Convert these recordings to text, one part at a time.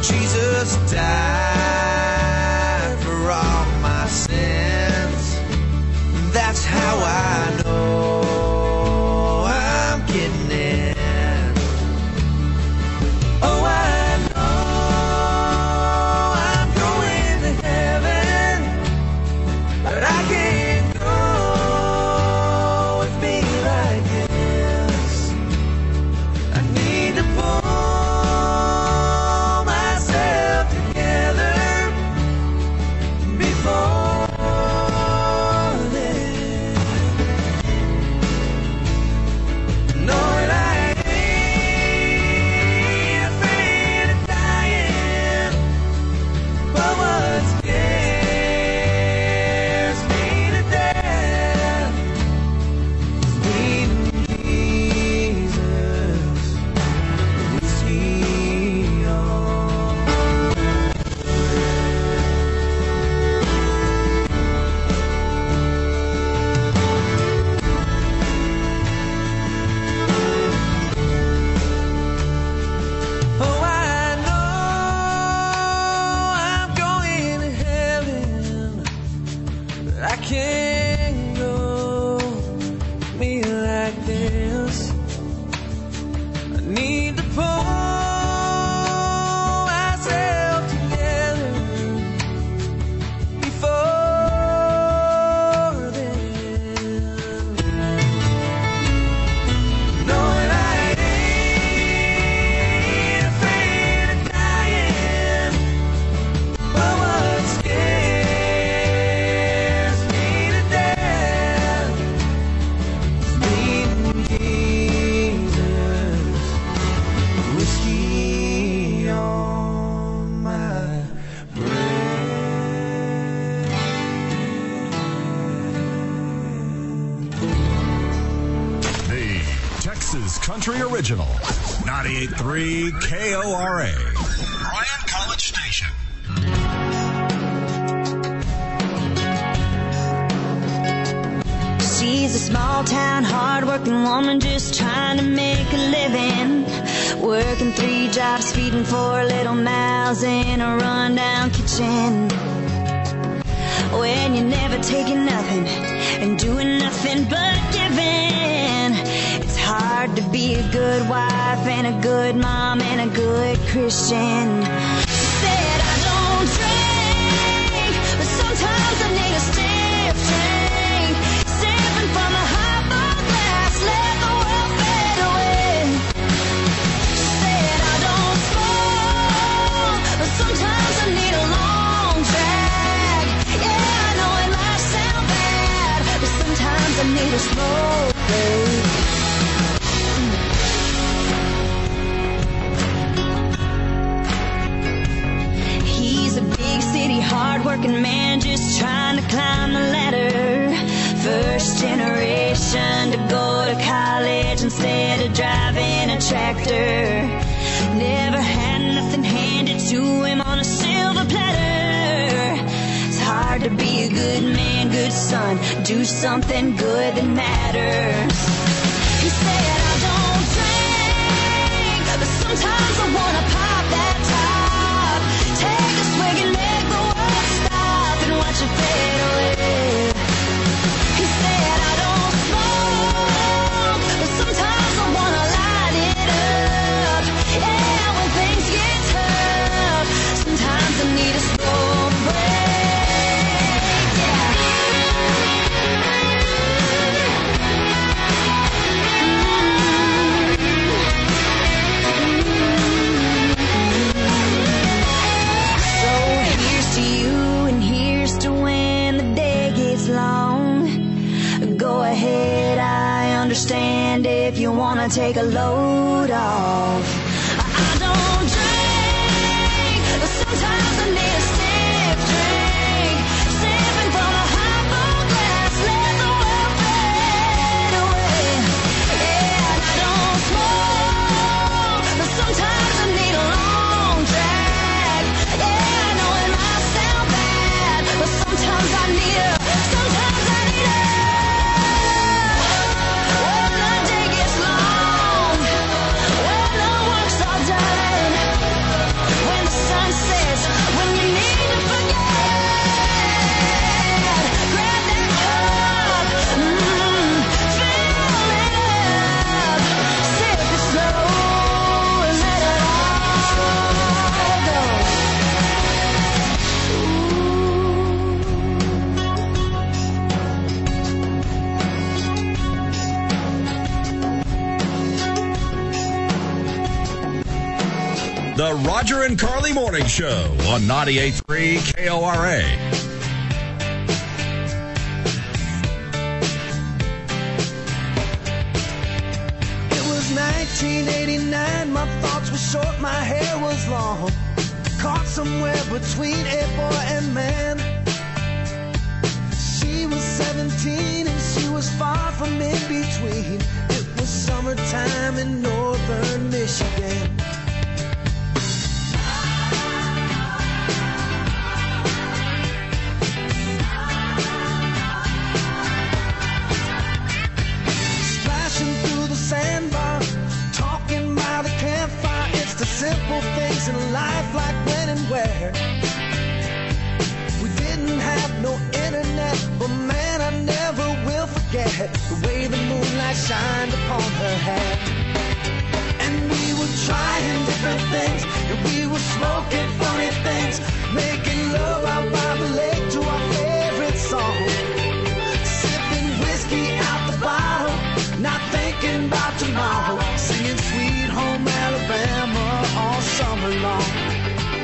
Jesus died for all my sins. That's how I know I'm getting in. Oh, I know I'm going to heaven, but I can't go with me like this. I need to pull myself together before then. Knowing I ain't afraid of dying, but what scares me to death is meeting Jesus. Was he on? Oh, I know I'm going to heaven, but I can't go me like this. I need to pull myself together before then. Knowing I ain't afraid of dying, but what scares me to death is meeting Jesus. Whiskey on my breath. The Texas Country Original, 98.3 KORA. Bryan College Station. She's a small town, hard-working woman just trying to make a living. Working 3 jobs, feeding 4 little mouths in a rundown kitchen. When you're never taking nothing and doing nothing but giving, it's hard to be a good wife and a good mom and a good Christian. She said, I don't drink, but sometimes I need a stiff drink. Sipping from a highball glass, let the world fade away. She said, I don't smoke, but sometimes I need a long drag. Yeah, I know it might sound bad, but sometimes I need a smoke break. He's a big city, hard-working man just trying to climb the ladder. First generation to go to college instead of driving a tractor. Never had nothing handed to him on a silver platter. It's hard to be a good man, good son, do something good that matters. He said, I don't drink, but sometimes I wanna pop that top. Take a swig and make the world stop and watch it fade away. He said, I don't smoke, but sometimes I wanna light it up. Yeah, when things get tough, sometimes I need a slow break. Yeah. So here's to you and here's to when the day gets long. Go ahead, I understand if you wanna take a load off. I don't drink, but sometimes I need a stiff drink. Sipping from a highball glass, let the world fade away. Yeah, and I don't smoke, but sometimes I need a long drag. Yeah, I know it might sound bad, but sometimes I need a. When the day gets long, The Roger and Carly Morning Show on 98.3 KORA. It was 1989, my thoughts were short, my hair was long. Caught somewhere between a boy and man. She was 17 and she was far from in between. It was summertime in northern Michigan. Splashing through the sandbar, talking by the campfire. It's the simple things in life, like when and where. We didn't have no internet, but man, I never will forget the way the moonlight shined upon her hair. And we were trying different things, and we were smoking funny things, making love out by the lake to our favorite song. Sipping whiskey out the bottle, not thinking about tomorrow, singing Sweet Home Alabama all summer long.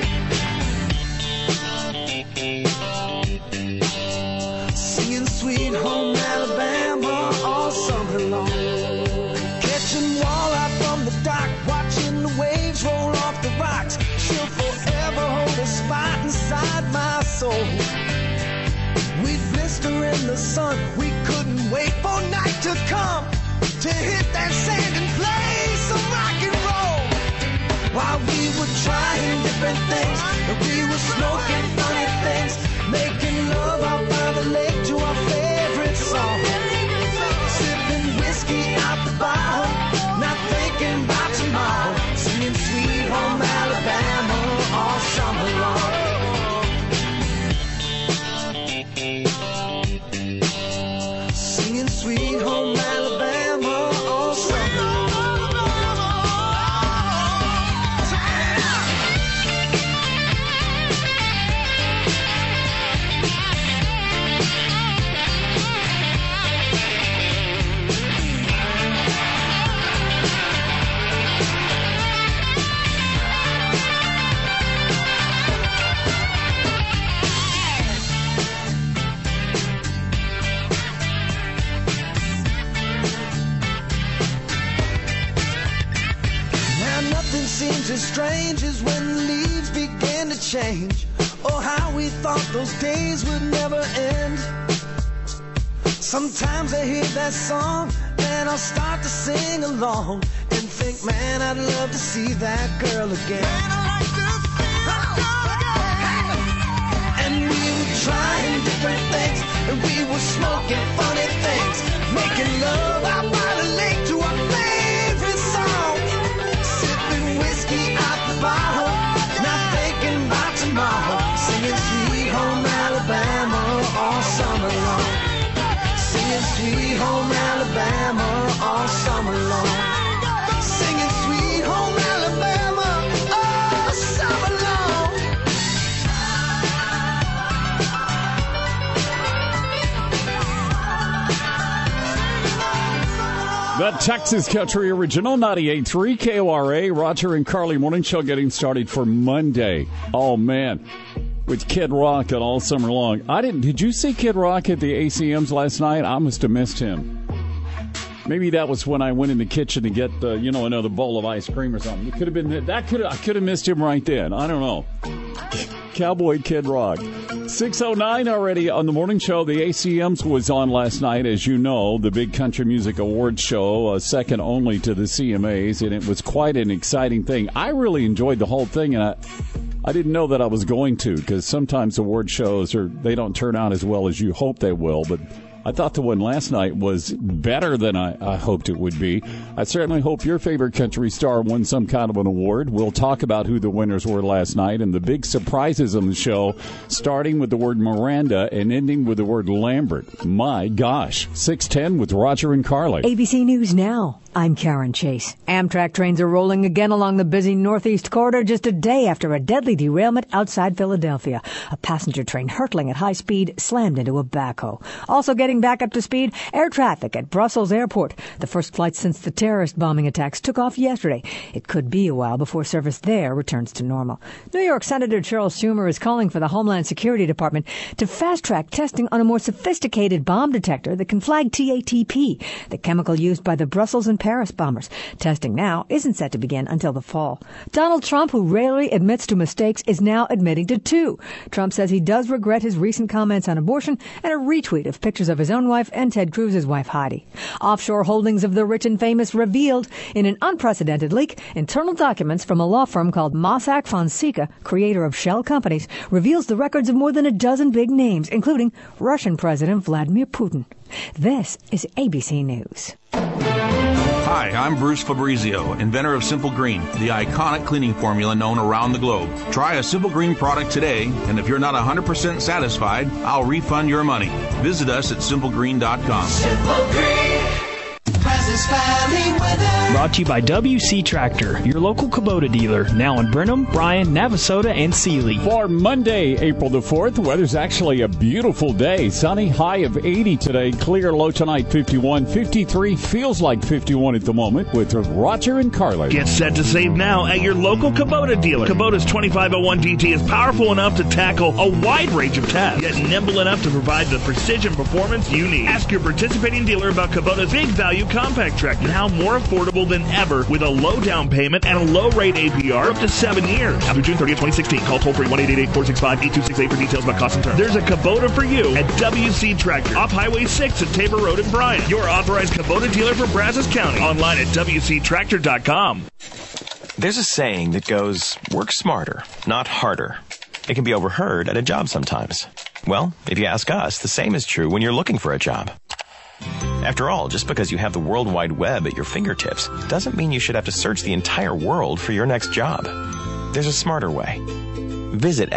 Singing Sweet Home Alabama all summer long. Catching walleye from the dock, watching the waves roll off the rocks. She'll forever hold a spot inside my soul. We'd blister in the sun, we couldn't wait for night to come to hit that sand and play some rock and roll. While we were trying different things, and we were smoking funny things, making love out by the lake to our favorite song. Sipping whiskey out the bottle, not thinking about tomorrow, singing Sweet Home Alabama all summer long. Singing Sweet Home Alabama all summer long. Seems as strange as when the leaves began to change. Oh, how we thought those days would never end. Sometimes I hear that song and I'll start to sing along and think, man, I'd love to see that girl again. Man, I'd like to see that girl again. And we were trying different things, and we were smoking funny things, making love out by the lake to our favorite song. Whiskey out the bottle, not thinking about tomorrow, singing Sweet Home Alabama all summer long. Singing Sweet Home Alabama all summer long. Singing Sweet Home Alabama all summer long. The Texas Country Original, 98.3 KORA, Roger and Carly Morning Show getting started for Monday. Oh, man, with Kid Rock and all summer long. Did you see Kid Rock at the ACMs last night? I must have missed him. Maybe that was when I went in the kitchen to get, another bowl of ice cream or something. It could have been I could have missed him right then. I don't know. Cowboy Kid Rock. 6:09 already on the morning show. The ACMs was on last night, as you know, the big country music awards show, second only to the CMAs, and it was quite an exciting thing. I really enjoyed the whole thing, and I didn't know that I was going to, because sometimes award shows they don't turn out as well as you hope they will, but I thought the one last night was better than I hoped it would be. I certainly hope your favorite country star won some kind of an award. We'll talk about who the winners were last night and the big surprises on the show, starting with the word Miranda and ending with the word Lambert. My gosh. 6:10 with Roger and Carly. ABC News Now. I'm Karen Chase. Amtrak trains are rolling again along the busy Northeast Corridor just a day after a deadly derailment outside Philadelphia. A passenger train hurtling at high speed slammed into a backhoe. Also getting back up to speed, air traffic at Brussels Airport. The first flight since the terrorist bombing attacks took off yesterday. It could be a while before service there returns to normal. New York Senator Charles Schumer is calling for the Homeland Security Department to fast-track testing on a more sophisticated bomb detector that can flag TATP, the chemical used by the Brussels and Paris bombers. Testing now isn't set to begin until the fall. Donald Trump, who rarely admits to mistakes, is now admitting to two. Trump says he does regret his recent comments on abortion and a retweet of pictures of his own wife and Ted Cruz's wife, Heidi. Offshore holdings of the rich and famous revealed in an unprecedented leak. Internal documents from a law firm called Mossack Fonseca, creator of shell companies, reveals the records of more than a dozen big names, including Russian President Vladimir Putin. This is ABC News. Hi, I'm Bruce Fabrizio, inventor of Simple Green, the iconic cleaning formula known around the globe. Try a Simple Green product today, and if you're not 100% satisfied, I'll refund your money. Visit us at simplegreen.com. Simple Green. Brazos Valley weather. Brought to you by WC Tractor, your local Kubota dealer, now in Brenham, Bryan, Navasota, and Sealy. For Monday, April the 4th, the weather's actually a beautiful day. Sunny, high of 80 today, clear, low tonight 51, 53, feels like 51 at the moment with Roger and Carly. Get set to save now at your local Kubota dealer. Kubota's 2501 GT is powerful enough to tackle a wide range of tasks, yet nimble enough to provide the precision performance you need. Ask your participating dealer about Kubota's big value compact tractor, now more affordable than ever with a low down payment and a low rate APR up to 7 years. After June 30th, 2016, call toll free 1-888-465-8268 for details about cost and terms. There's a Kubota for you at WC Tractor, off Highway 6 at Tabor Road in Bryan. Your authorized Kubota dealer for Brazos County. Online at WCTractor.com. There's a saying that goes, work smarter, not harder. It can be overheard at a job sometimes. Well, if you ask us, the same is true when you're looking for a job. After all, just because you have the World Wide Web at your fingertips doesn't mean you should have to search the entire world for your next job. There's a smarter way. Visit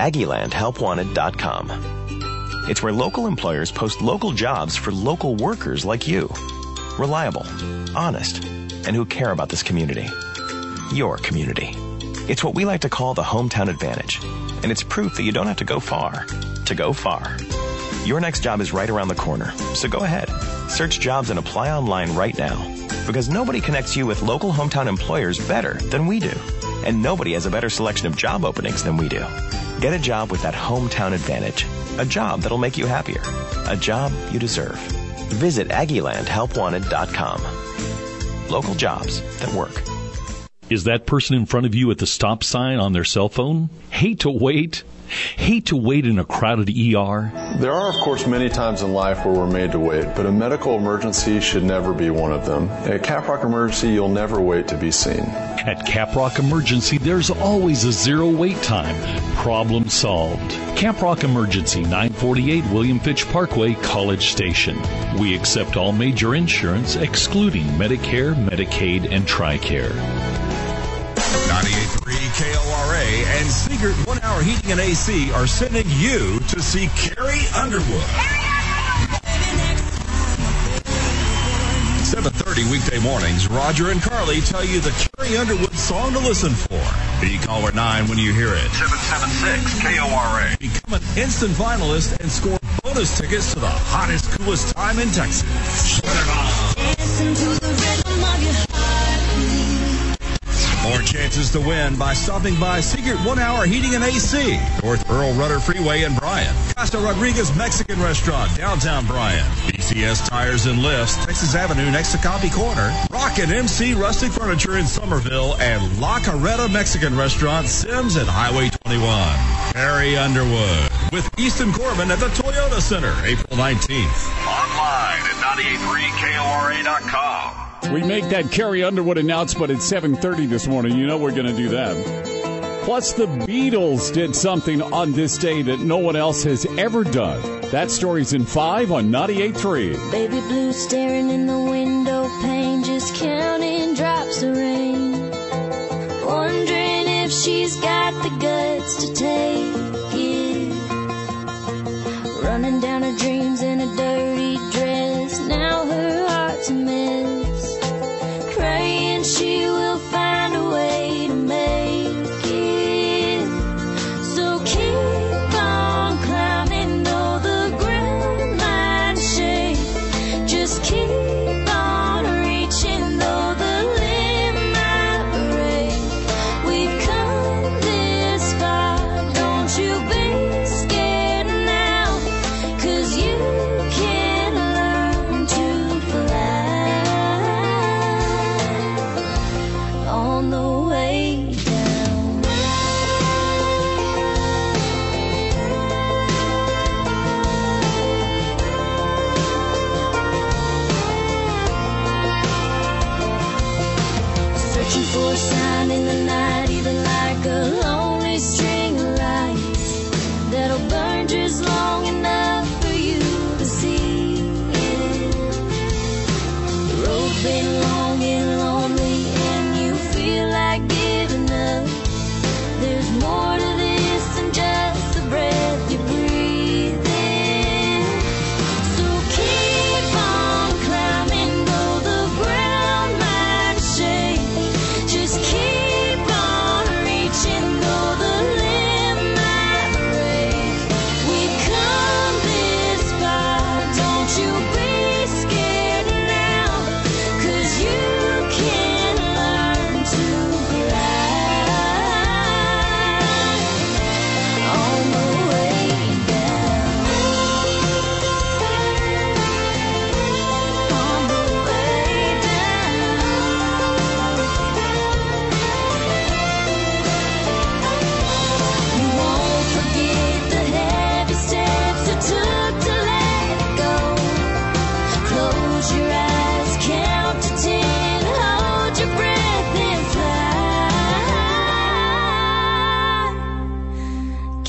AggielandHelpWanted.com. It's where local employers post local jobs for local workers like you. Reliable, honest, and who care about this community. Your community. It's what we like to call the hometown advantage. And it's proof that you don't have to go far to go far. Your next job is right around the corner, so go ahead. Search jobs and apply online right now. Because nobody connects you with local hometown employers better than we do. And nobody has a better selection of job openings than we do. Get a job with that hometown advantage. A job that'll make you happier. A job you deserve. Visit AggielandHelpWanted.com. Local jobs that work. Is that person in front of you at the stop sign on their cell phone? Hate to wait? Hate to wait in a crowded ER? There are, of course, many times in life where we're made to wait, but a medical emergency should never be one of them. At Caprock Emergency, you'll never wait to be seen. At Caprock Emergency, there's always a zero wait time. Problem solved. Caprock Emergency, 948 William Fitch Parkway, College Station. We accept all major insurance, excluding Medicare, Medicaid, and TRICARE. 98.3 KORA and Secret 1 Hour Heating and AC are sending you to see Carrie Underwood. 7:30 weekday mornings, Roger and Carly tell you the Carrie Underwood song to listen for. Be caller 9 when you hear it. 776 KORA. Become an instant finalist and score bonus tickets to the hottest, coolest time in Texas. Listen to the rhythm of your heartbeat. More chances to win by stopping by Secret 1 Hour Heating and AC, North Earl Rudder Freeway in Bryan. Costa Rodriguez Mexican Restaurant, downtown Bryan. BCS Tires and Lifts, Texas Avenue next to Copy Corner. Rock and MC Rustic Furniture in Somerville, and La Carreta Mexican Restaurant, Sims at Highway 21. Carrie Underwood with Easton Corbin at the Toyota Center, April 19th. Online at 983KORA.com. We make that Carrie Underwood announcement at 7:30 this morning. You know we're going to do that. Plus, the Beatles did something on this day that no one else has ever done. That story's in 5 on 98.3. Baby blue staring in the window pane, just counting drops of rain. Wondering if she's got the guts to take it. Running down her dreams in a dirty dress. Now her heart's a mess. Crying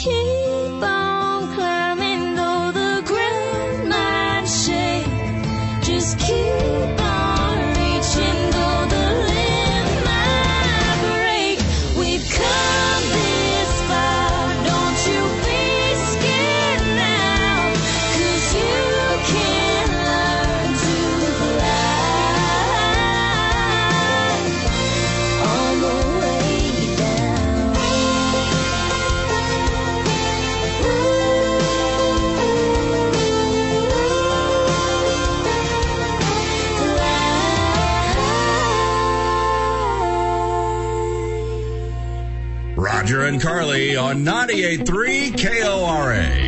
keep on climbing, though the ground might shake. Just keep on reaching, though the limb might break. We've come this far, don't you be scared now, 'cause you can learn to fly all the way down. Roger and Carly on 98.3 KORA.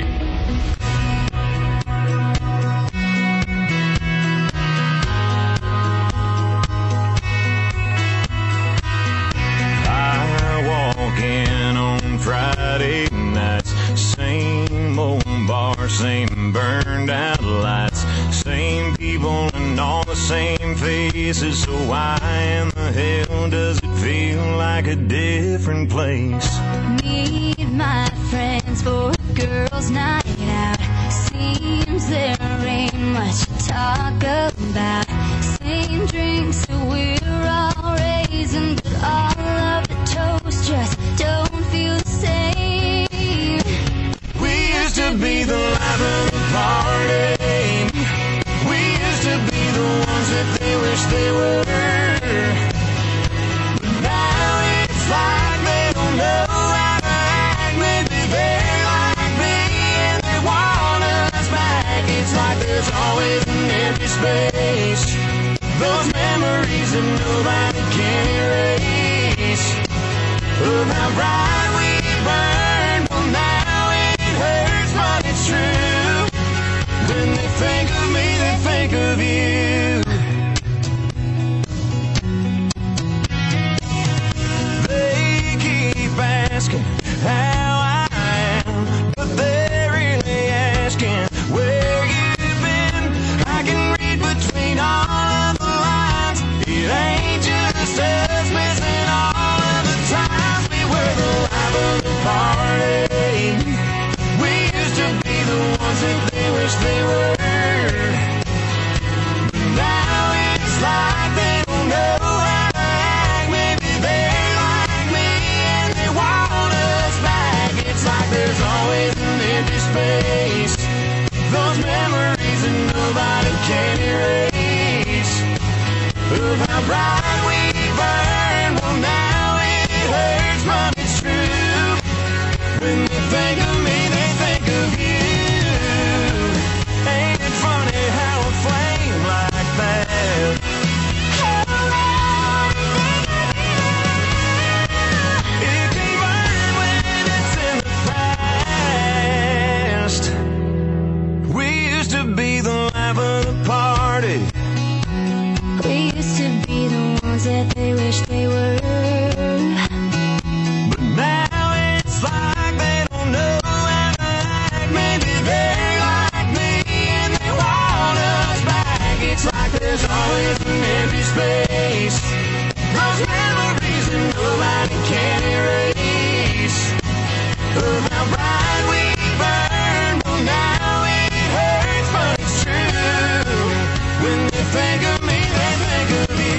I walk in on Friday nights, same old bar, same burned out lights, same people and all the same faces. So why in the hell does it feel like a different place? Meet my friends for a girls' night out. Seems there ain't much to talk about. Same drinks that we're all raising, but all of the toast just don't feel the same. We used to be the life of the party. We used to be the ones that they wish they were. But now it's like they don't know how to act. Maybe they're like me and they want us back. It's like there's always an empty space. Those memories that nobody can erase. Of how bright we burned. Well, now it hurts, but it's true. When they think of me, they think of you. They keep asking how I am, but they're really asking where you've been. I can read between all of the lines. It ain't just us missing all of the times we were the life of the party. We used to be the ones that they wish they were. Now it's like they don't know how to act. Maybe they're like me and they want us back. It's like there's always an empty space. Those memories that nobody can erase. Of how bright we burned. Well, now it hurts, but it's true. When they think of me, they think of you. Ain't it funny how a flame like that it can burn when it's in the past. We used to be the life of the party. We used to be the ones that they wish they were. But now it's like they don't know how to act. Maybe they're like me and they want us back. It's like there's always an empty space. Those memories that nobody can erase. Of how bright we burned. Well, now it hurts, but it's true. When they think of me, they think of you.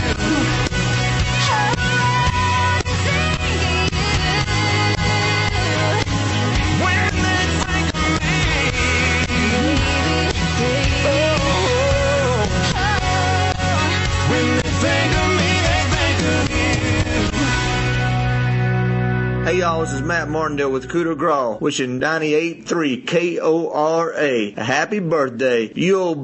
When they think of me, when they think of me, they think of you. Hey y'all, this is Matt Martindale with Cooter Graw, wishing 98.3 KORA a happy birthday. You old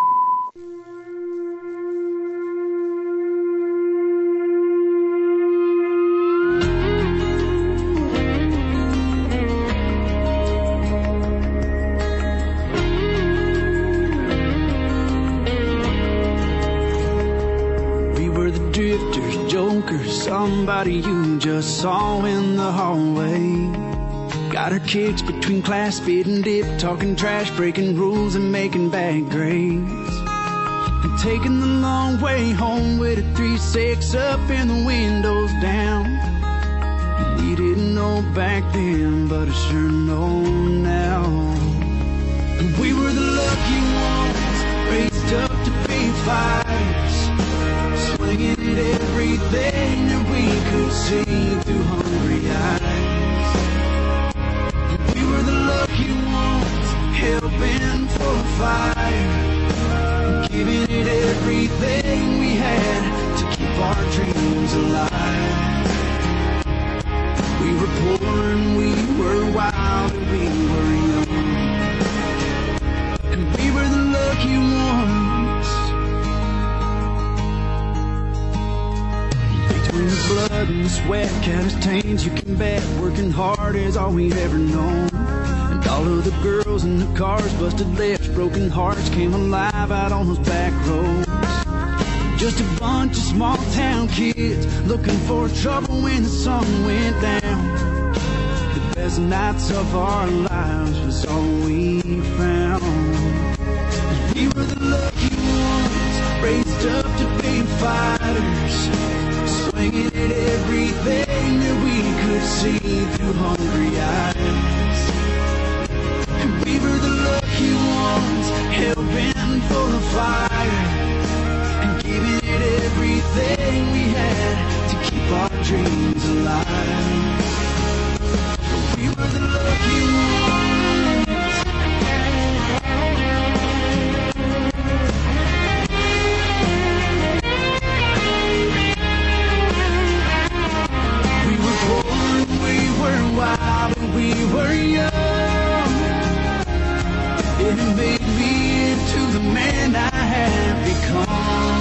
somebody you just saw in the hallway. Got her kicks between class, spit and dip, talking trash, breaking rules and making bad grades. And taking the long way home with a 3-6 up and the windows down. And We didn't know back then, but I sure know now. We were the lucky ones, raised up to be fighters, swinging at everything that we could see through hungry eyes. We were the lucky ones, hell-bent for a fire, giving it everything we had to keep our dreams alive. We were poor and we were wild and we were young, and we were the lucky ones. Between the blood and the sweat, countless stains you can bet, working hard is all we've ever known. And all of the girls in the cars, busted lips, broken hearts came alive out on those back roads. Just a bunch of small town kids looking for trouble when the sun went down. The best nights of our lives was all we found. We were the lucky ones, raised up to be fighters, swinging at everything that we could see through hungry eyes. And we were the lucky ones, hell-bent for the fire, giving it everything we had to keep our dreams alive. We were the lucky ones. We were born, we were wild, and we were young. It made me into the man I have become.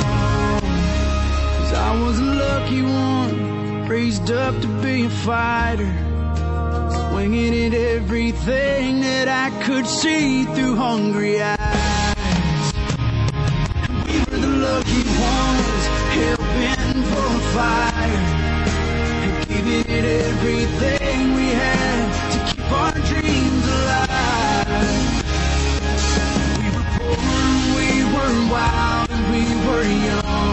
I was a lucky one, raised up to be a fighter, swinging at everything that I could see through hungry eyes. We were the lucky ones, hell-bent for a fire, and giving it everything we had to keep our dreams alive. We were poor, we were wild, and we were young.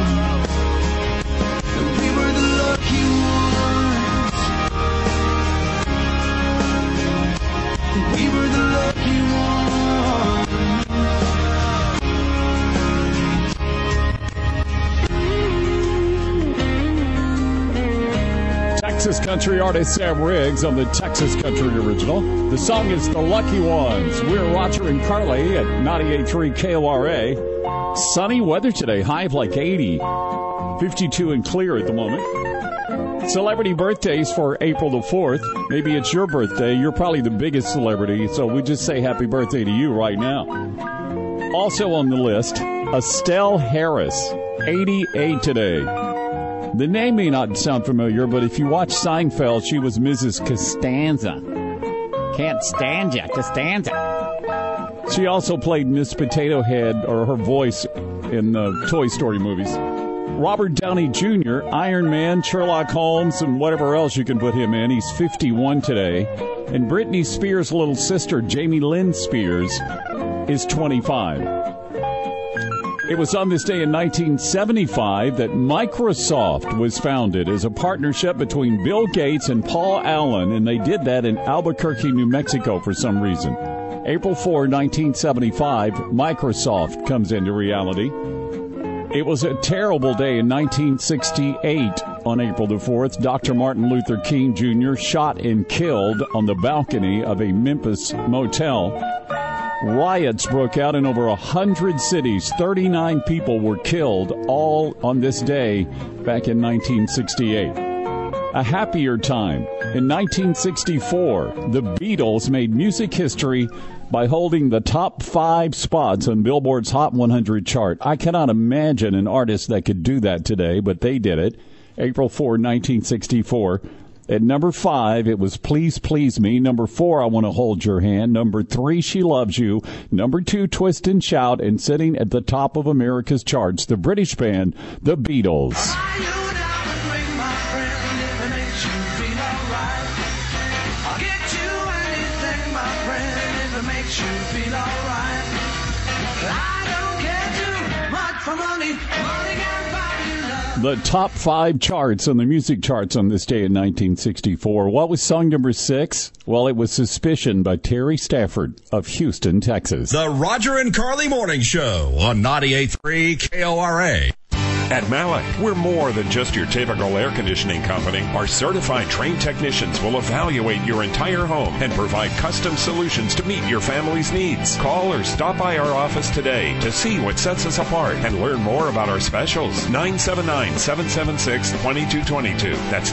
We were the lucky ones. We were the lucky ones. Texas country artist Sam Riggs on the Texas Country Original. The song is The Lucky Ones. We're Roger and Carly at 98.3 KORA. Sunny weather today, high of like 80. 52 and clear at the moment. Celebrity birthdays for April the 4th. Maybe it's your birthday. You're probably the biggest celebrity, so we just say happy birthday to you right now. Also on the list, Estelle Harris, 88 today. The name may not sound familiar, but if you watch Seinfeld, she was Mrs. Costanza. Can't stand ya, Costanza. She also played Miss Potato Head, or her voice, in the Toy Story movies. Robert Downey Jr., Iron Man, Sherlock Holmes, and whatever else you can put him in. He's 51 today. And Britney Spears' little sister, Jamie Lynn Spears, is 25. It was on this day in 1975 that Microsoft was founded as a partnership between Bill Gates and Paul Allen, and they did that in Albuquerque, New Mexico for some reason. April 4, 1975, Microsoft comes into reality. It was a terrible day in 1968 on April the 4th. Dr. Martin Luther King Jr. shot and killed on the balcony of a Memphis motel. Riots broke out in over 100 cities. 39 people were killed, all on this day back in 1968. A happier time. In 1964, the Beatles made music history by holding the top 5 spots on Billboard's Hot 100 chart. I cannot imagine an artist that could do that today, but they did it. April 4, 1964. At number 5, it was Please Please Me. Number 4, I Want to Hold Your Hand. Number 3, She Loves You. Number 2, Twist and Shout. And sitting at the top of America's charts, the British band, the Beatles. For money, money can buy you love. The top 5 charts on the music charts on this day in 1964. What was song number 6? Well, it was Suspicion by Terry Stafford of Houston, Texas. The Roger and Carly Morning Show on 98.3 KORA. At Malik, we're more than just your typical air conditioning company. Our certified trained technicians will evaluate your entire home and provide custom solutions to meet your family's needs. Call or stop by our office today to see what sets us apart and learn more about our specials. 979-776-2222. That's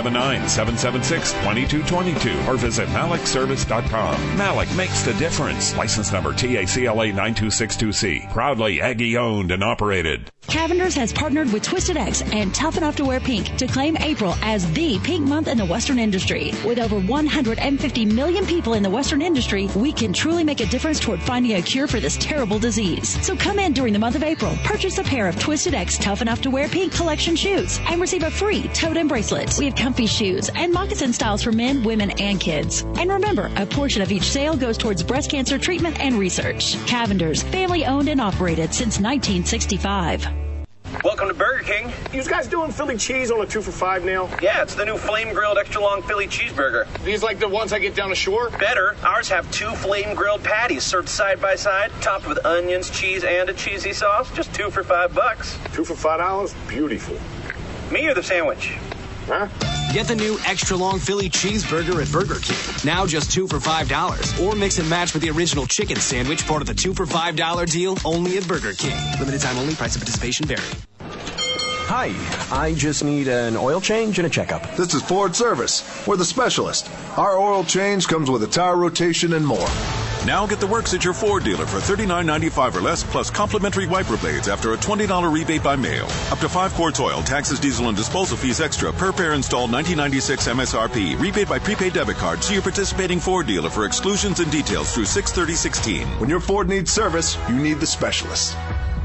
979-776-2222. Or visit MalikService.com. Malik makes the difference. License number TACLA 9262C. Proudly Aggie owned and operated. Cavender's has partnered with Twisted X and Tough Enough to Wear Pink to claim April as the pink month in the Western industry. With over 150 million people in the Western industry, we can truly make a difference toward finding a cure for this terrible disease. So come in during the month of April, purchase a pair of Twisted X Tough Enough to Wear Pink collection shoes, and receive a free tote and bracelet. We have comfy shoes and moccasin styles for men, women, and kids. And remember, a portion of each sale goes towards breast cancer treatment and research. Cavender's, family owned and operated since 1965. Welcome to Burger King. You guys doing Philly cheese on a 2 for $5 now? Yeah, it's the new flame-grilled extra-long Philly cheeseburger. These like the ones I get down the shore? Better. Ours have 2 flame-grilled patties served side by side, topped with onions, cheese, and a cheesy sauce. Just 2 for $5. 2 for $5? Beautiful. Me or the sandwich? Huh? Get the new extra-long Philly cheeseburger at Burger King. Now just 2 for $5. Or mix and match with the original chicken sandwich, part of the 2 for $5 deal, only at Burger King. Limited time only. Price of participation vary. Hi, I just need an oil change and a checkup. This is Ford Service. We're the specialist. Our oil change comes with a tire rotation and more. Now get the works at your Ford dealer for $39.95 or less, plus complimentary wiper blades after a $20 rebate by mail. Up to 5 quarts oil, taxes, diesel, and disposal fees extra per pair installed $19.96 MSRP. Rebate by prepaid debit card. See your participating Ford dealer for exclusions and details through 6/30/16. When your Ford needs service, you need the specialist.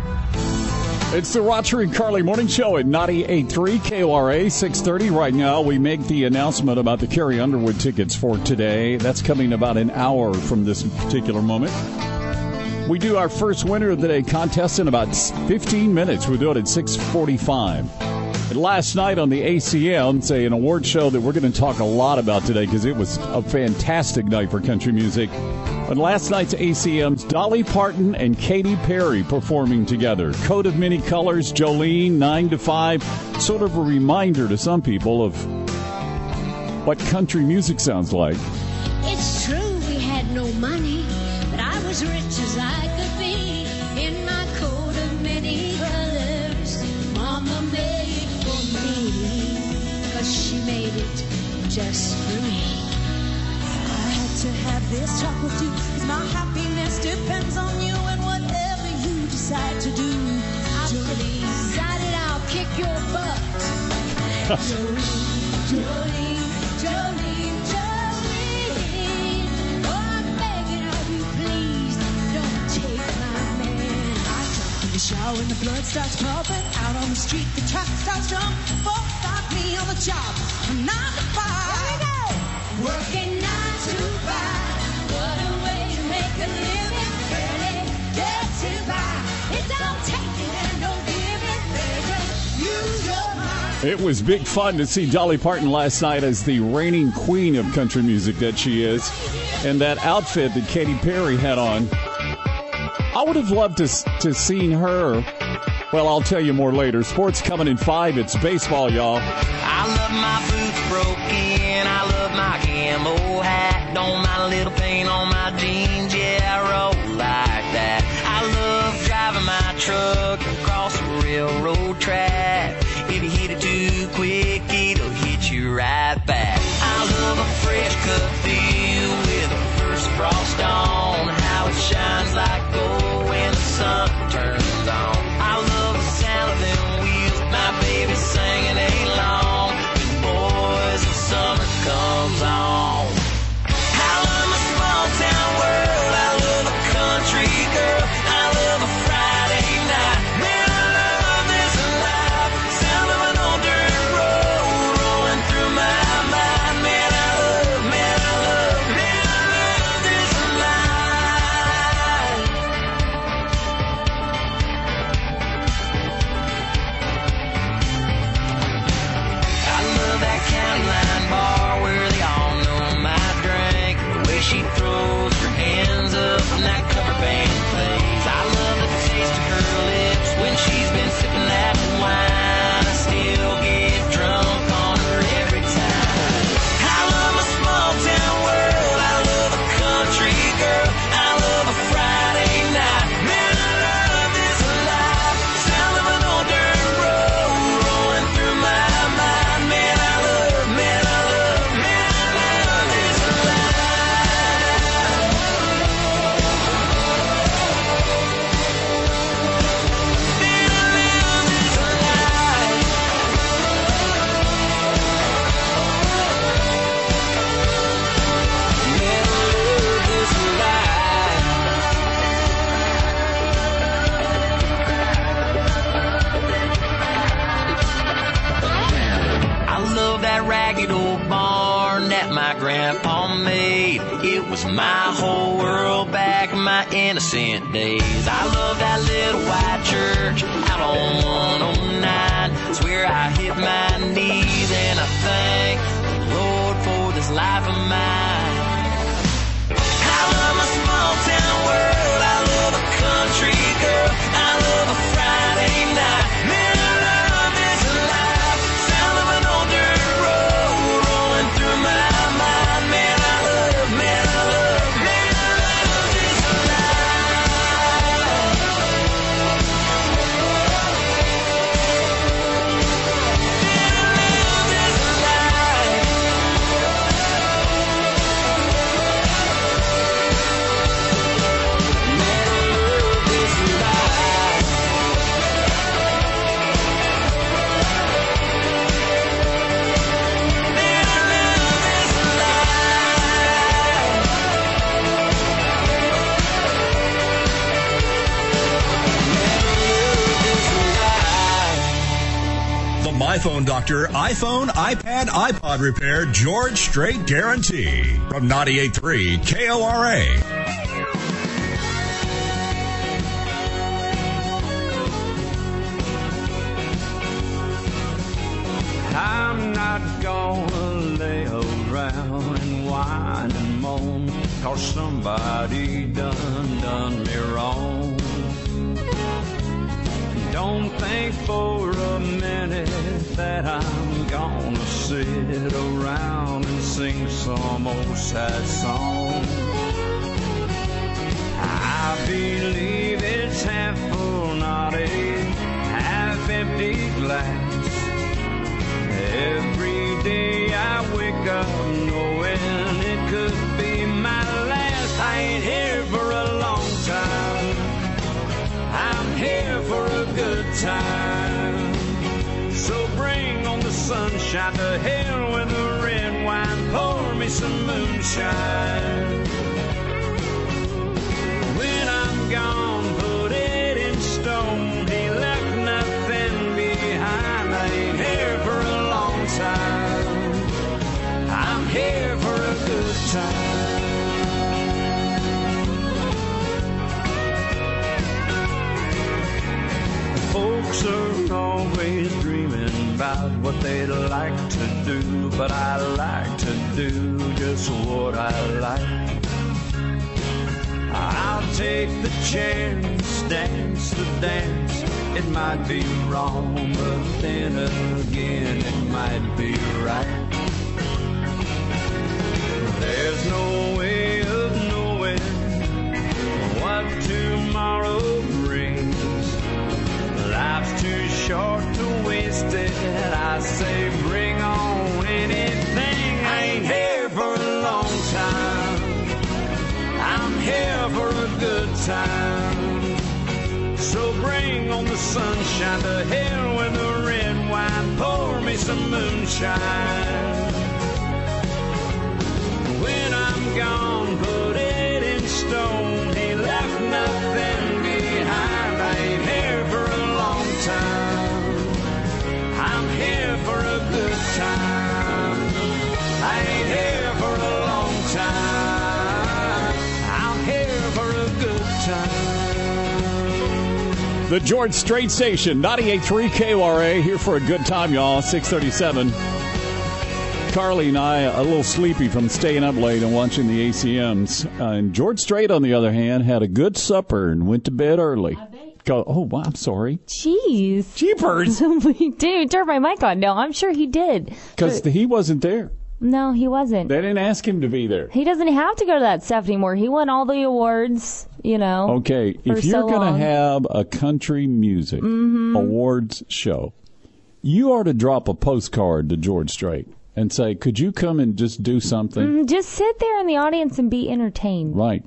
It's the Roger and Carly Morning Show at 98.3 KORA, 6:30. Right now, we make the announcement about the Carrie Underwood tickets for today. That's coming about an hour from this particular moment. We do our first winner of the day contest in about 15 minutes. We'll do it at 6:45. And last night on the ACM, an award show that we're going to talk a lot about today because it was a fantastic night for country music. On last night's ACMs, Dolly Parton and Katy Perry performing together. Coat of Many Colors, Jolene, 9 to 5. Sort of a reminder to some people of what country music sounds like. It's true we had no money, but I was rich as I could be. In my coat of many colors, Mama made it for me, 'cause she made it just for me. To have this talk with you, 'cause my happiness depends on you and whatever you decide to do. Jolene, decided I'll kick your butt. Jolene, oh, I'm begging of you, please, don't take my man. I jump in the shower and the blood starts pumping. Out on the street, the traffic starts jumping. Folks stop me on the job from 9 to 5. Here we go. Working 9 to 5, what a way to make a living. Barely get to buy. It don't take it and don't give it, baby. Use your mind. It was big fun to see Dolly Parton last night as the reigning queen of country music that she is. And that outfit that Katy Perry had on. I would have loved to seen her. Well, I'll tell you more later. Sports coming in 5. It's baseball, y'all. I love my boots broken. I love my camo hat. Don't mind a little paint on my jeans. Yeah, I roll like that. I love driving my truck across the railroad track. If you hit it too quick, it'll hit you right back. I love a fresh cut field with a first frost on. How it shines like gold when the sun turns on. I love the sound of them wheels. My baby singing along. Boys, the summer comes on. I love my small town world. band plays. I love the taste of her lips when she's been sipping that wine. I still get drunk on her every time. I love a small town world. I love a country girl. I love a Friday night. Man, I love this life. Sound of an old dirt road rolling through my mind. Man, I love this life. I love that ragged old barn that my grandpa made. It was my whole world back in my innocent days. I love that little white church out on 109. It's where I hit my knees and I thank the Lord for this life of mine. I love my small town world. I love a country girl. I love a Friday night. Man, I love this life. Sound of an old dirt road rolling through my mind. Man, I love this iPhone Doctor, iPhone, iPad, iPod repair, George Strait guarantee. From 98.3 KORA. I'm not gonna lay around and whine and moan, 'cause somebody done me wrong. Don't think for a minute that I'm gonna sit around and sing some old sad song. I believe it's half full, not a half empty glass. Every day I wake up knowing it could be my last. I ain't here for a long time. I'm here for a good time. So bring on the sunshine, to hell with the red wine, pour me some moonshine. When I'm gone, put it in stone. He left nothing behind. I ain't here for a long time. I'm here for a good time. Folks are always dreaming about what they'd like to do, but I like to do just what I like. I'll take the chance, dance the dance. It might be wrong, but then again it might be right. There's no way of knowing what tomorrow brings. Life's too short to waste it. I say bring on anything. I ain't here for a long time. I'm here for a good time. So bring on the sunshine, to hell with the red wine, pour me some moonshine. When I'm gone, put it in stone. He left nothing behind. I ain't here for a long time. I'm here for a good time. I ain't here for a long time. I'm here for a good time. The George Strait Station, 98.3 KORA, here for a good time, y'all. 6:37. Carly and I a little sleepy from staying up late and watching the ACMs. And George Strait, on the other hand, had a good supper and went to bed early. Oh, wow, I'm sorry. Jeez. Jeepers. Dude, turn my mic on. No, I'm sure he did. Because he wasn't there. No, he wasn't. They didn't ask him to be there. He doesn't have to go to that stuff anymore. He won all the awards, Okay, if you're going to have a country music awards show, you ought to drop a postcard to George Strait and say, could you come and just do something? Just sit there in the audience and be entertained. Right.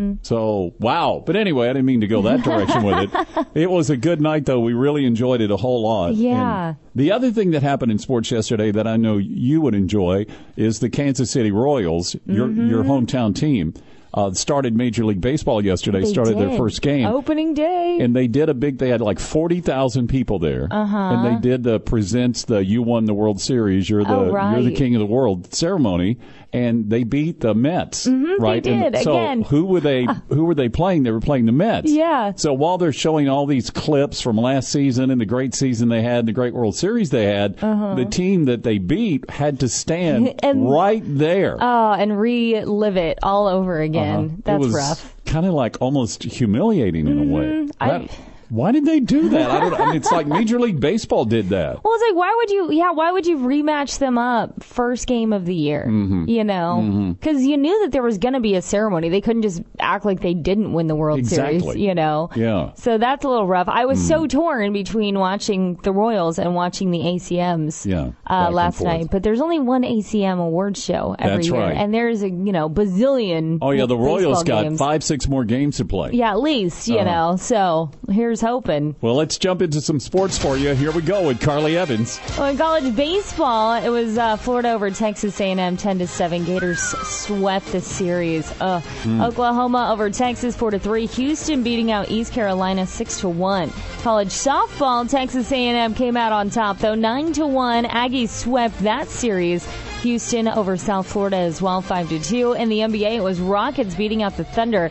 So, wow. But anyway, I didn't mean to go that direction with it. It was a good night, though. We really enjoyed it a whole lot. Yeah. And the other thing that happened in sports yesterday that I know you would enjoy is the Kansas City Royals, your hometown team. Started Major League Baseball yesterday, their first game. Opening day. And they did they had like 40,000 people there. And they did the presents the You Won the World Series, you're the king of the world ceremony. And they beat the Mets, right? They did, so again. Who were they playing? They were playing the Mets. Yeah. So while they're showing all these clips from last season and the great season they had, the great World Series they had, the team that they beat had to stand right there. And relive it all over again. That's it was rough. Kind of like almost humiliating in a way. Why did they do that? I mean, it's like Major League Baseball did that. Well, it's like, why would you rematch them up first game of the year? Because you knew that there was going to be a ceremony. They couldn't just act like they didn't win the World Series, Yeah. So that's a little rough. I was so torn between watching the Royals and watching the ACMs last night. But there's only one ACM awards show every year. Right. And there's a, bazillion Oh, yeah, the Royals got games. 5-6 more games to play. Yeah, at least, so here's hoping. Well, let's jump into some sports for you. Here we go with Carly Evans. Well, in college baseball, it was Florida over Texas A&M 10-7. Gators swept the series. Oklahoma over Texas 4-3. Houston beating out East Carolina 6-1. College softball, Texas A&M came out on top though 9-1. Aggies swept that series. Houston over South Florida as well, 5-2. In the NBA, it was Rockets beating out the Thunder,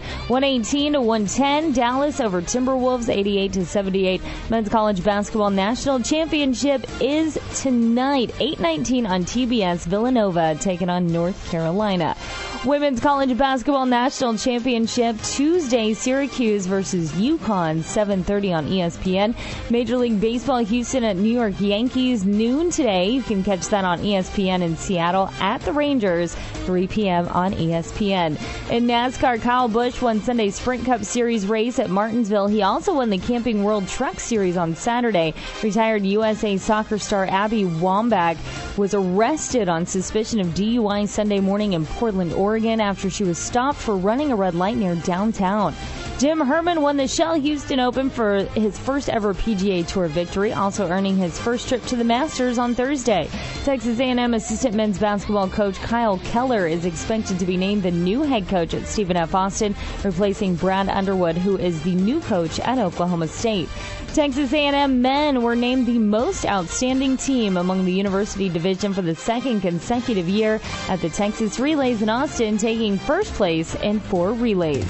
118-110. Dallas over Timberwolves, 88-78. Men's college basketball national championship is tonight, 8:19 on TBS. Villanova taking on North Carolina. Women's college basketball national championship Tuesday, Syracuse versus UConn, 7:30 on ESPN. Major League Baseball, Houston at New York Yankees, noon today. You can catch that on ESPN in Seattle at the Rangers, 3 p.m. on ESPN. In NASCAR, Kyle Busch won Sunday's Sprint Cup Series race at Martinsville. He also won the Camping World Truck Series on Saturday. Retired USA soccer star Abby Wambach was arrested on suspicion of DUI Sunday morning in Portland, Oregon, after she was stopped for running a red light near downtown. Jim Herman won the Shell Houston Open for his first ever PGA Tour victory, also earning his first trip to the Masters on Thursday. Texas A&M assistant men's basketball coach Kyle Keller is expected to be named the new head coach at Stephen F. Austin, replacing Brad Underwood, who is the new coach at Oklahoma State. Texas A&M men were named the most outstanding team among the university division for the second consecutive year at the Texas Relays in Austin, taking first place in 4 relays.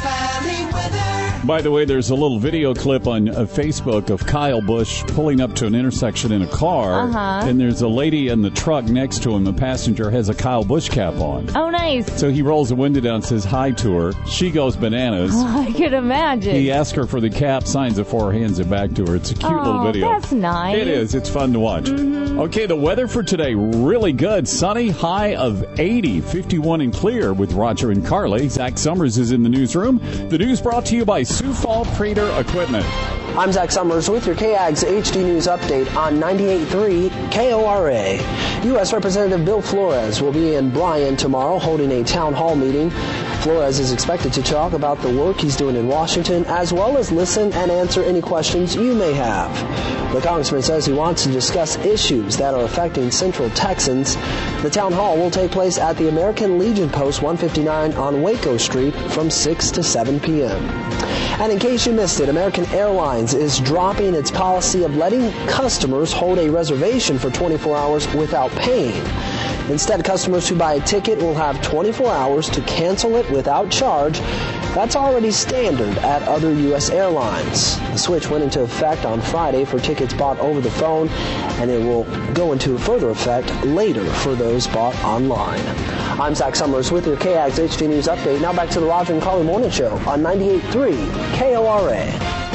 By the way, there's a little video clip on Facebook of Kyle Busch pulling up to an intersection in a car, and there's a lady in the truck next to him, a passenger, has a Kyle Busch cap on. Oh, nice. So he rolls the window down and says hi to her. She goes bananas. I could imagine. He asks her for the cap, signs it for her, hands it back to her. It's a cute little video. That's nice. It is. It's fun to watch. Okay, the weather for today, really good. Sunny, high of 80, 51 and clear with Roger and Carly. Zach Summers is in the newsroom. The news brought to you by Sioux Fall Prater Equipment. I'm Zach Summers with your KAGS HD News update on 98.3 KORA. U.S. Representative Bill Flores will be in Bryan tomorrow holding a town hall meeting. Flores is expected to talk about the work he's doing in Washington, as well as listen and answer any questions you may have. The congressman says he wants to discuss issues that are affecting Central Texans. The town hall will take place at the American Legion Post 159 on Waco Street from 6 to 7 p.m. And in case you missed it, American Airlines is dropping its policy of letting customers hold a reservation for 24 hours without paying. Instead, customers who buy a ticket will have 24 hours to cancel it without charge. That's already standard at other U.S. airlines. The switch went into effect on Friday for tickets bought over the phone, and it will go into further effect later for those bought online. I'm Zach Summers with your KAGS HD News Update. Now back to the Roger and Carly Morning Show on 98.3 KORA.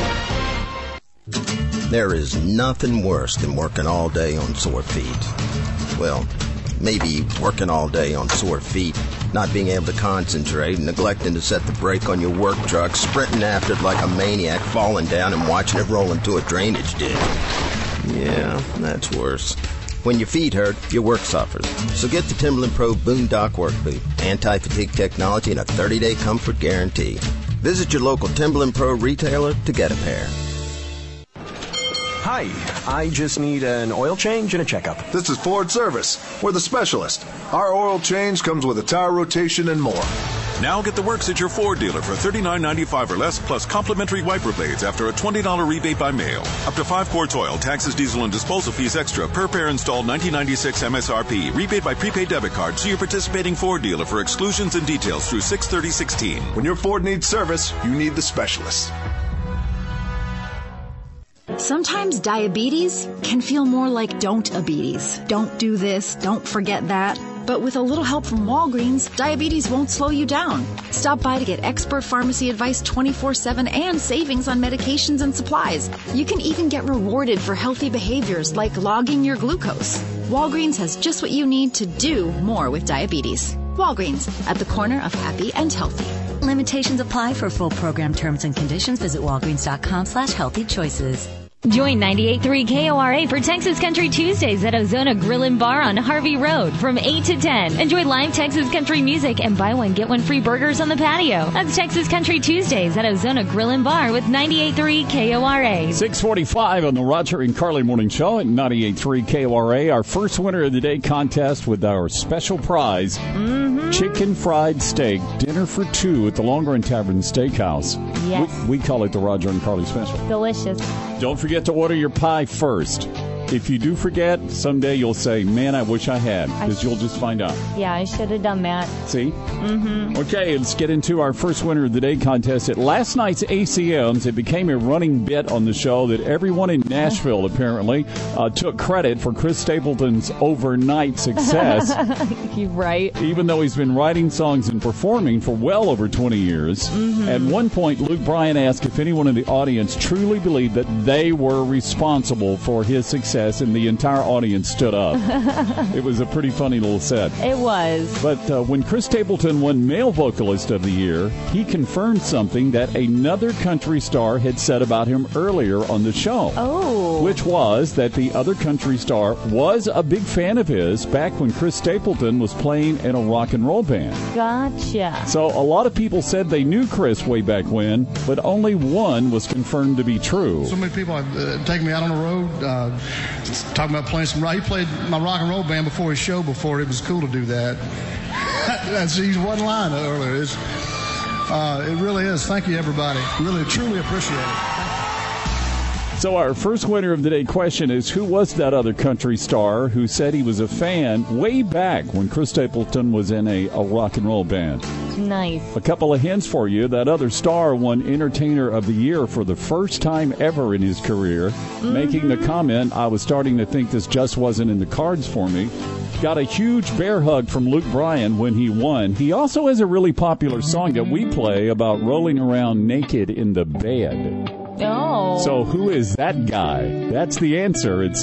There is nothing worse than working all day on sore feet. Well, maybe working all day on sore feet, not being able to concentrate, neglecting to set the brake on your work truck, sprinting after it like a maniac, falling down and watching it roll into a drainage ditch. Yeah, that's worse. When your feet hurt, your work suffers. So get the Timberland Pro Boondock Work Boot. Anti-fatigue technology and a 30-day comfort guarantee. Visit your local Timberland Pro retailer to get a pair. Hi, I just need an oil change and a checkup. This is Ford Service. We're the specialist. Our oil change comes with a tire rotation and more. Now get the works at your Ford dealer for $39.95 or less, plus complimentary wiper blades after a $20 rebate by mail. Up to 5 quarts oil, taxes, diesel, and disposal fees extra. Per pair installed $19.96 MSRP. Rebate by prepaid debit card. See your participating Ford dealer for exclusions and details through 6/30/16. When your Ford needs service, you need the specialist. Sometimes diabetes can feel more like don't-abetes. Don't do this, don't forget that. But with a little help from Walgreens, diabetes won't slow you down. Stop by to get expert pharmacy advice 24/7 and savings on medications and supplies. You can even get rewarded for healthy behaviors like logging your glucose. Walgreens has just what you need to do more with diabetes. Walgreens, at the corner of happy and healthy. Limitations apply. For full program terms and conditions, visit walgreens.com/healthychoices. Join 98.3 KORA for Texas Country Tuesdays at Ozona Grill and Bar on Harvey Road from 8 to 10. Enjoy live Texas country music and buy one, get one free burgers on the patio. That's Texas Country Tuesdays at Ozona Grill and Bar with 98.3 KORA. 6:45 on the Roger and Carly Morning Show at 98.3 KORA. Our first winner of the day contest with our special prize, chicken fried steak, dinner for two at the Long Run Tavern Steakhouse. Yes. We call it the Roger and Carly Special. Delicious. Don't forget to order your pie first. If you do forget, someday you'll say, man, I wish I had, because you'll just find out. Yeah, I should have done that. See? Okay, let's get into our first winner of the day contest. At last night's ACMs, it became a running bit on the show that everyone in Nashville apparently took credit for Chris Stapleton's overnight success. You're right. Even though he's been writing songs and performing for well over 20 years. At one point, Luke Bryan asked if anyone in the audience truly believed that they were responsible for his success, and the entire audience stood up. It was a pretty funny little set. It was. But when Chris Stapleton won Male Vocalist of the Year, he confirmed something that another country star had said about him earlier on the show. Oh. Which was that the other country star was a big fan of his back when Chris Stapleton was playing in a rock and roll band. Gotcha. So a lot of people said they knew Chris way back when, but only one was confirmed to be true. So many people have taken me out on the road, talking about playing some rock. He played my rock and roll band before his show before it was cool to do that. That's one line earlier. It really is. Thank you, everybody. Really, truly appreciate it. So our first winner of the day question is, who was that other country star who said he was a fan way back when Chris Stapleton was in a rock and roll band? Nice. A couple of hints for you. That other star won Entertainer of the Year for the first time ever in his career, making the comment, I was starting to think this just wasn't in the cards for me. Got a huge bear hug from Luke Bryan when he won. He also has a really popular song that we play about rolling around naked in the bed. Oh. So who is that guy? That's the answer at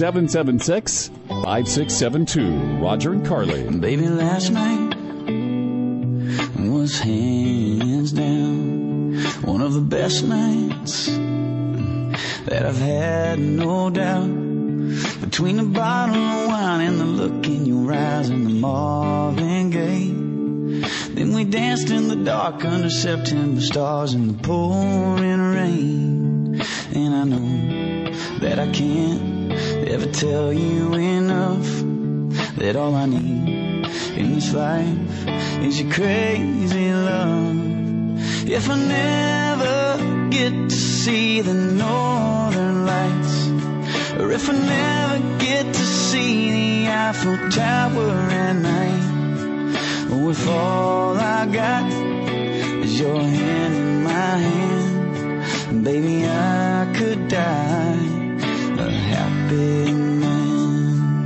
776-5672. Roger and Carly. Baby, last night was hands down one of the best nights that I've had, no doubt. Between the bottle of wine and the look in your eyes and the Marvin Gaye, then we danced in the dark under September stars in the pouring rain. And I know that I can't ever tell you enough that all I need in this life is your crazy love. If I never get to see the northern lights, or if I never get to see the Eiffel Tower at night, or if all I got is your hand in baby, I could die a happy man.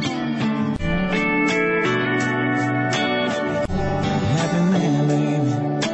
A happy man, baby.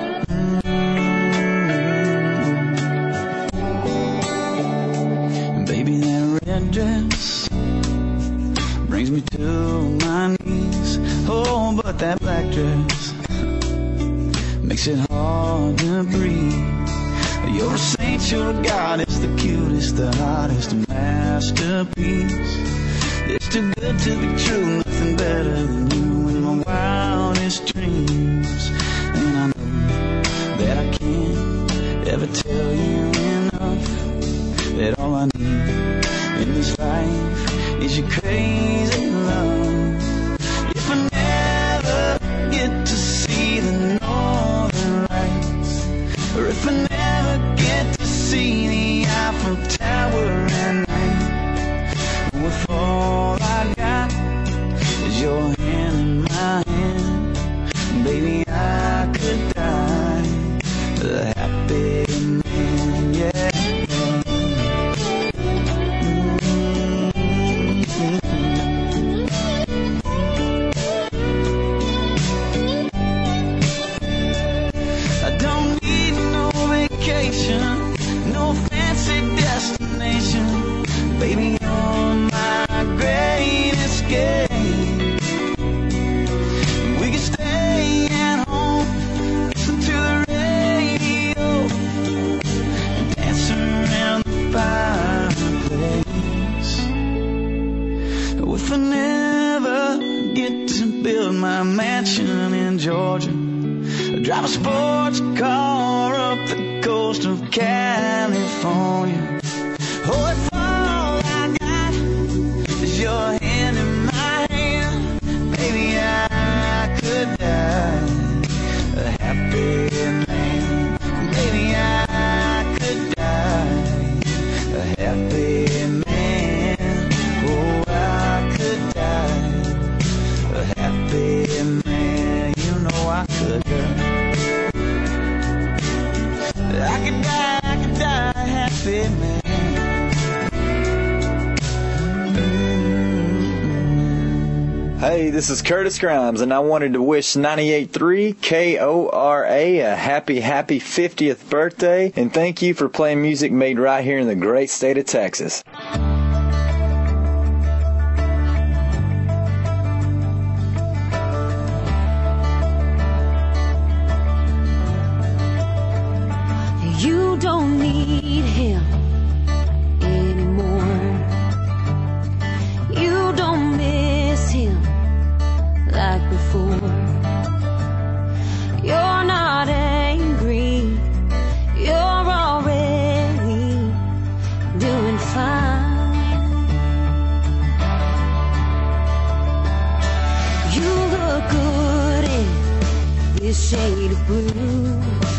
Baby, that red dress brings me to my knees. Oh, but that black dress makes it hard to breathe. You're a saint, you're a goddess, the cutest, the hottest, a masterpiece. It's too good to be true, nothing better than you in my wildest dreams. And I know that I can't ever tell you enough, that all I need in this life is your crazy love. If I never get to see the northern lights, or if I never get to see the Eiffel Tower at night, if all I got is your hand in my hand, baby, I could die a happy man, yeah. I don't need no vacation, no fancy destination, baby, you're my great escape. We can stay at home, listen to the radio, and dance around the fireplace. If I never get to build my mansion in Georgia, drive a sports car up the coast of California. Oh, if all I got is your hand in my hand, baby, I could die a happy man. Baby, I could die a happy man. Oh, I could die a happy man. You know I could, girl. I could die a happy man. Hey, this is Curtis Grimes, and I wanted to wish 98.3 KORA a happy 50th birthday, and thank you for playing music made right here in the great state of Texas. You don't need him anymore. You don't miss him like before. You're not angry. You're already doing fine. You look good in this shade of blue.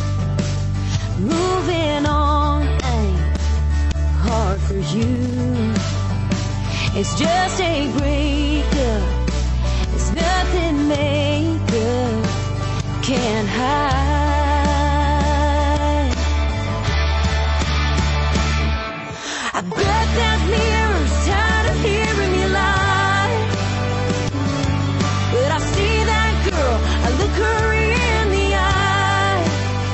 Moving on ain't hard for you. It's just a breakup. It's nothing makeup can't hide. I bet that mirror's tired of hearing me lie. But I see that girl, I look her in the eye.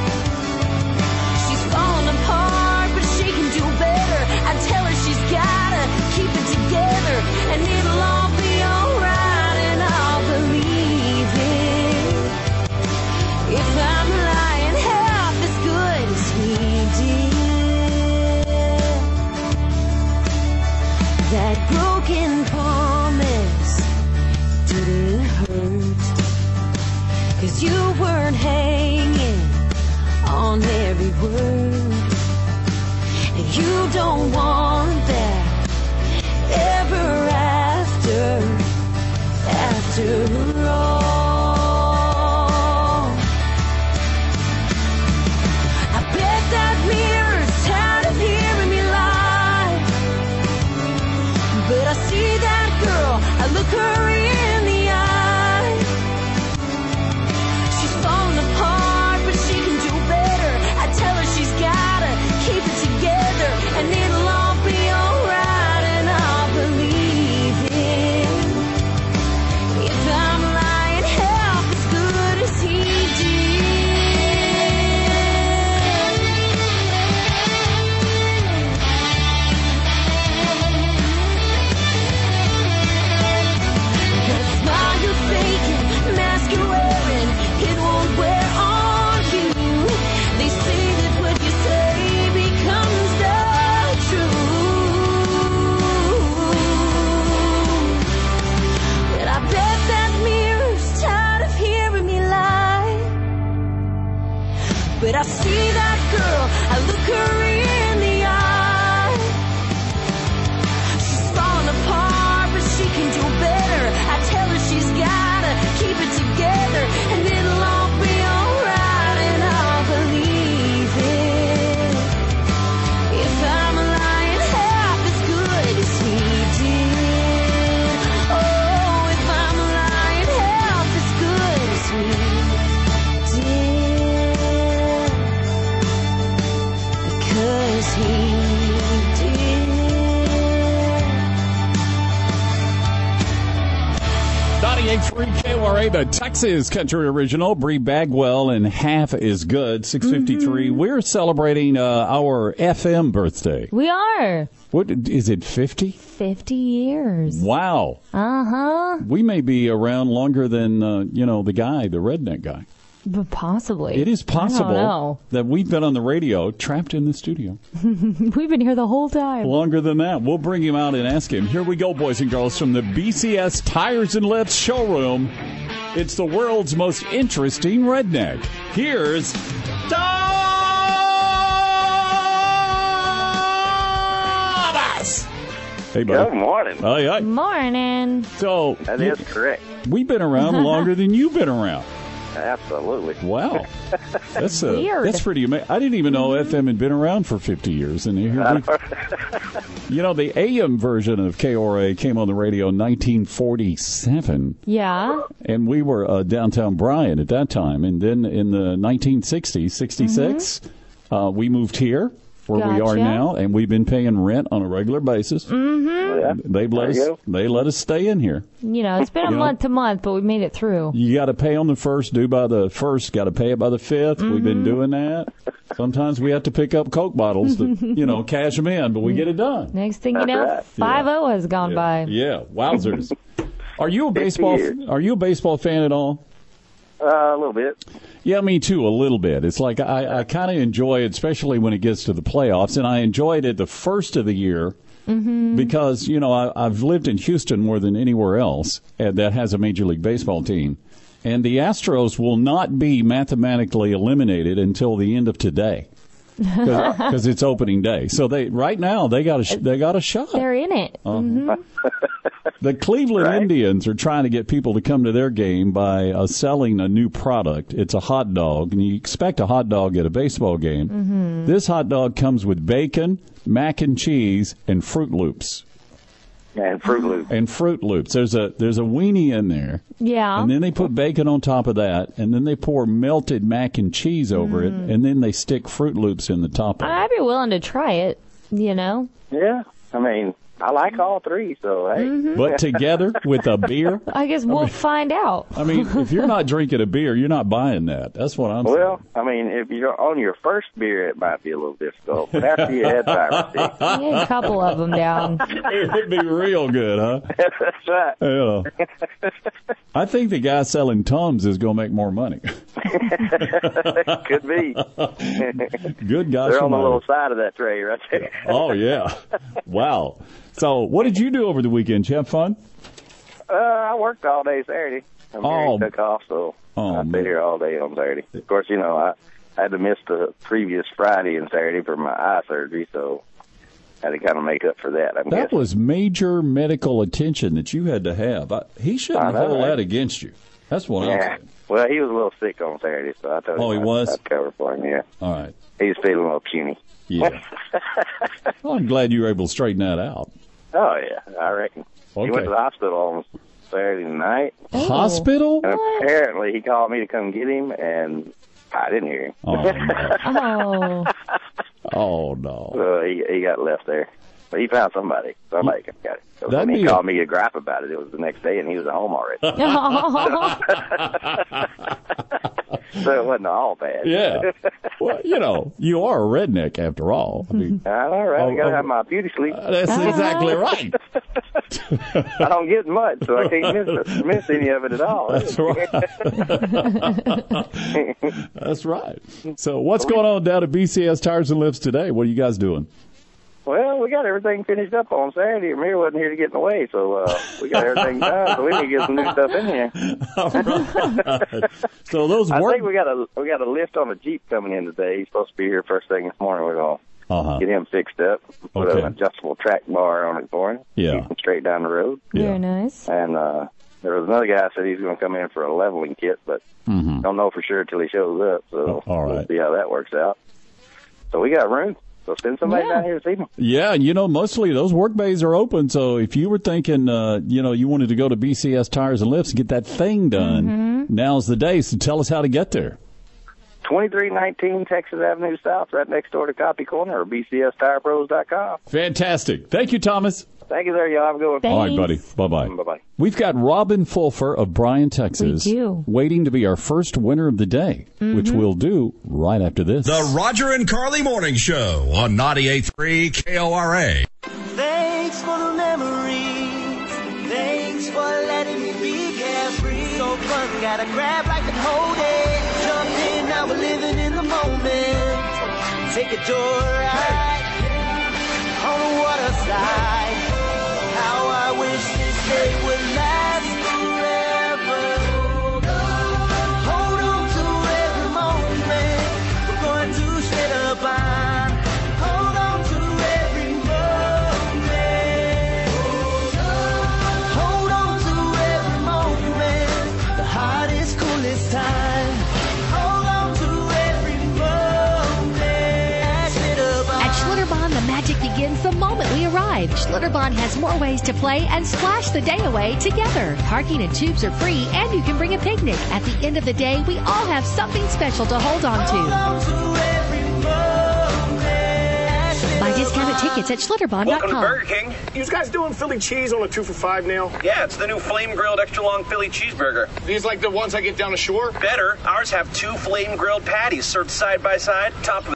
She's falling apart, but she can do better. I tell her she's gotta keep it together, and it'll all be alright, and I'll believe it. If I'm lying half as good as he did. That broken promise didn't hurt, 'cause you weren't hanging on every word. And you don't want that ever after all. I bet that mirror's tired of hearing me lie. But I see that girl, I look her in the eye. She's falling apart, but she can do better. I tell her she's gotta keep it together. see that girl, I look her in the eye. She's falling apart, but she can do better. I tell her she's gotta keep it together, and it'll all be alright, and I'll believe it. If I'm lying half as good as he did. Oh, if I'm lying half as good as we did. Because he did. 98.3 KORA, the Texas Country Original. Bree Bagwell and Half is Good, 6:53. We're celebrating our FM birthday. We are. What is it, 50? 50 years. Wow. Uh-huh. We may be around longer than, the guy, the redneck guy. But possibly. It is I don't possible know. that we've been on the radio, trapped in the studio. We've been here the whole time. Longer than that. We'll bring him out and ask him. Here we go, boys and girls, from the BCS Tires and Lifts showroom. It's the world's most interesting redneck. Here's Thomas! Hey, buddy. Good morning. Hi. Morning. So That is correct. we've been around longer than you've been around. Absolutely. Wow. That's Weird. That's pretty amazing. I didn't even know FM had been around for 50 years. And here the AM version of KORA came on the radio in 1947. Yeah. And we were downtown Bryan at that time. And then in the 1960s, 66, we moved here where we are Gotcha. now. And we've been paying rent on a regular basis. Mm-hmm. Yeah. They let us stay in here. It's been a month to month, but we made it through. You got to pay on the 1st, due by the 1st, got to pay it by the 5th. We've been doing that. Sometimes we have to pick up Coke bottles to, cash them in, but we get it done. Next thing you know, 5-0 has gone by. Yeah, wowzers. Are you a baseball fan at all? A little bit. Yeah, me too, a little bit. It's like I kind of enjoy it, especially when it gets to the playoffs, and I enjoyed it the first of the year. Because, I've lived in Houston more than anywhere else that has a Major League Baseball team. And the Astros will not be mathematically eliminated until the end of today. Because it's opening day. So right now they got a shot. They're in it. The Cleveland Indians are trying to get people to come to their game by selling a new product. It's a hot dog, and you expect a hot dog at a baseball game. This hot dog comes with bacon, mac and cheese, and Fruit Loops. And Fruit Loops. There's a weenie in there. Yeah. And then they put bacon on top of that, and then they pour melted mac and cheese over it, and then they stick Fruit Loops in the top of it. I'd be willing to try it, Yeah. I mean, I like all three, so hey. But together with a beer? I guess we'll find out. I mean, if you're not drinking a beer, you're not buying that. That's what I'm saying. Well, I mean, if you're on your first beer, it might be a little difficult. But after you had 5 or 6. Get a couple of them down. It'd be real good, huh? That's right. Yeah. I think the guy selling Tums is going to make more money. Could be. Good gosh. They're on the little side of that tray right there. Oh, yeah. Wow. So, what did you do over the weekend? Did you have fun? I worked all day Saturday. I took off, so I've been here all day on Saturday. Of course, I had to miss the previous Friday and Saturday for my eye surgery, so I had to kind of make up for that. That was major medical attention that you had to have. He shouldn't hold that against you. That's what I'm saying. Well, he was a little sick on Saturday, so I told him I'd cover for him, yeah. All right. He was feeling a little puny. Yeah. Well, I'm glad you were able to straighten that out. Oh, yeah, I reckon. Okay. He went to the hospital on Saturday night. Hospital? And apparently he called me to come get him, and I didn't hear him. Oh, no. Oh. Oh, no. So he got left there. But he found somebody. Somebody got it. So when he called me to gripe about it, it was the next day, and he was at home already. So it wasn't all bad. Yeah. Well, you are a redneck after all. I mean, all right. I got to have my beauty sleep. That's exactly right. I don't get much, so I can't miss any of it at all. That's right. That's right. So what's going on down at BCS Tires and Lifts today? What are you guys doing? Well, we got everything finished up on Saturday. Amir wasn't here to get in the way, so we got everything done. So we need to get some new stuff in here. So those I think we got a lift on a Jeep coming in today. He's supposed to be here first thing this morning. We're gonna get him fixed up. Put an adjustable track bar on it for him. Yeah, keep him straight down the road. Very nice. And there was another guy that said he's going to come in for a leveling kit, but don't know for sure until he shows up. So we'll see how that works out. So we got room. So send somebody down here this evening. Yeah, mostly those work bays are open. So if you were thinking, you wanted to go to BCS Tires and Lifts and get that thing done, now's the day. So tell us how to get there. 2319 Texas Avenue South, right next door to Copy Corner, or bcstirepros.com. Fantastic. Thank you, Thomas. Thank you, sir. Y'all have a good one. All right, buddy. Bye-bye. Bye-bye. We've got Robin Fulfer of Bryan, Texas, waiting to be our first winner of the day, which we'll do right after this. The Roger and Carly Morning Show on 98.3 KORA. Thanks for the memories. Thanks for letting me be carefree. So fun, got a grab like and hold it. Jump in, now we're living in the moment. Take a joyride on the water side. How I wish this day would last forever. Hold on to every moment. We're going to set a bind. Hold on to every moment. Hold on to every moment. The hardest, coolest time. Hold on to every moment. At Schlitterbahn, the magic begins the moment we arrive. Schlitterbahn has more ways to play and splash the day away together. Parking and tubes are free, and you can bring a picnic. At the end of the day, we all have something special to hold on to. Buy discounted tickets at Schlitterbahn.com. Welcome to Burger King. You guys doing Philly cheese on a 2 for $5 now? Yeah, it's the new flame grilled extra long Philly cheeseburger. These like the ones I get down the shore? Better. Ours have 2 flame grilled patties served side by side, topped with